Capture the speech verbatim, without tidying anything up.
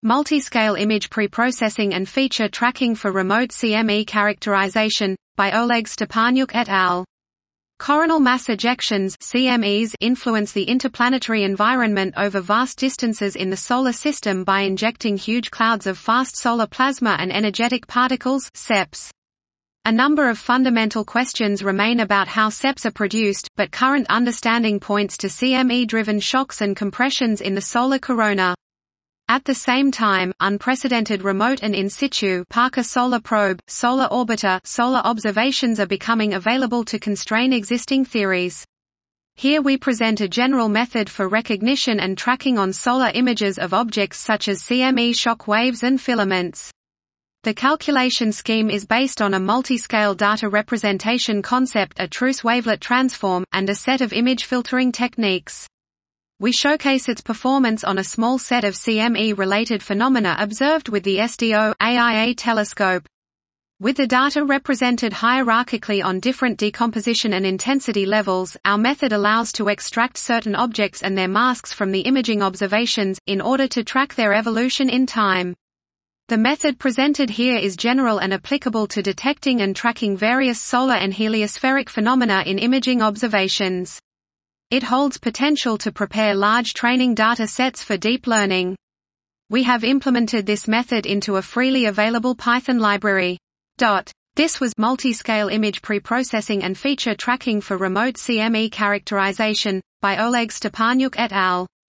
Multiscale Image Preprocessing and Feature Tracking for Remote C M E Characterization, by Oleg Stepanyuk et al. Coronal mass ejections C M Es influence the interplanetary environment over vast distances in the Solar System by injecting huge clouds of fast solar plasma and energetic particles S E Ps. A number of fundamental questions remain about how S E Ps are produced, but current understanding points to C M E-driven shocks and compressions in the solar corona. At the same time, unprecedented remote and in situ Parker Solar Probe, Solar Orbiter, solar observations are becoming available to constrain existing theories. Here we present a general method for recognition and tracking on solar images of objects such as C M E shock waves and filaments. The calculation scheme is based on a multiscale data representation concept, a truce wavelet transform, and a set of image filtering techniques. We showcase its performance on a small set of C M E-related phenomena observed with the S D O A I A telescope. With the data represented hierarchically on different decomposition and intensity levels, our method allows to extract certain objects and their masks from the imaging observations, in order to track their evolution in time. The method presented here is general and applicable to detecting and tracking various solar and heliospheric phenomena in imaging observations. It holds potential to prepare large training data sets for deep learning. We have implemented this method into a freely available Python library. This was Multiscale Image Preprocessing and Feature Tracking for Remote C M E Characterization, by Oleg Stepanyuk et al.